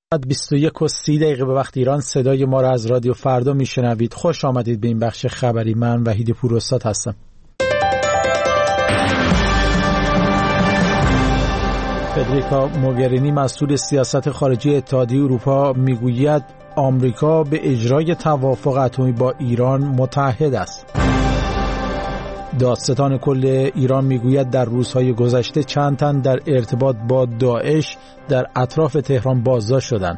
21:30 به وقت ایران صدای ما را از رادیو فردا میشنوید. خوش آمدید به این بخش خبری. من وحید پوراستاد هستم. فدریکا موگرینی مسئول سیاست خارجی اتحادیه اروپا میگوید آمریکا به اجرای توافق اتمی با ایران متعهد است. دادستان کل ایران میگوید در روزهای گذشته چند تن در ارتباط با داعش در اطراف تهران بازداشت شدند.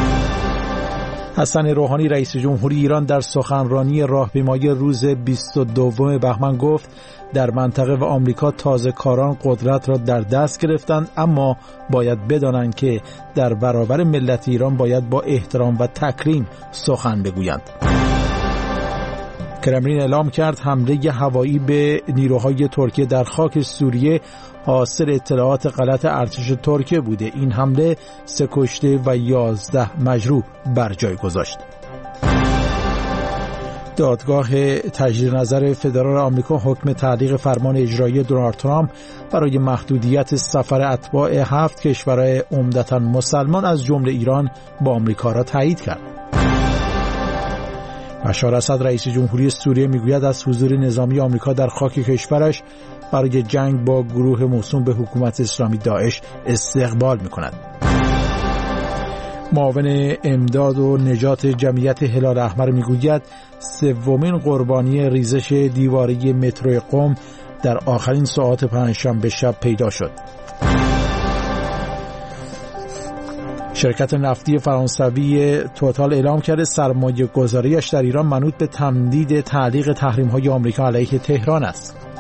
حسن روحانی رئیس جمهوری ایران در سخنرانی راهپیمایی روز 22 بهمن گفت در منطقه و آمریکا تازه کاران قدرت را در دست گرفتند، اما باید بدانند که در برابر ملت ایران باید با احترام و تکریم سخن بگویند. کرملین اعلام کرد حمله هوایی به نیروهای ترکیه در خاک سوریه حاصل اطلاعات غلط ارتش ترکیه بوده. این حمله 3 کشته و 11 مجروح بر جای گذاشت. دادگاه تجدید نظر فدرال آمریکا حکم تعلیق فرمان اجرایی دونالد ترامپ برای محدودیت سفر اتباع 7 کشور عمدتاً مسلمان از جمله ایران با آمریکا را تایید کرد. بشار اسد رئیس جمهوری سوریه میگوید از حضور نظامی آمریکا در خاک کشورش برای جنگ با گروه موسوم به حکومت اسلامی داعش استقبال میکند. معاون امداد و نجات جمعیت هلال احمر میگوید 3مین قربانی ریزش دیواره مترو قم در آخرین ساعات پنجشنبه شب پیدا شد. شرکت نفتی فرانسوی توتال اعلام کرده سرمایه گذاریش در ایران منوط به تمدید تعلیق تحریم‌های آمریکا علیه تهران است.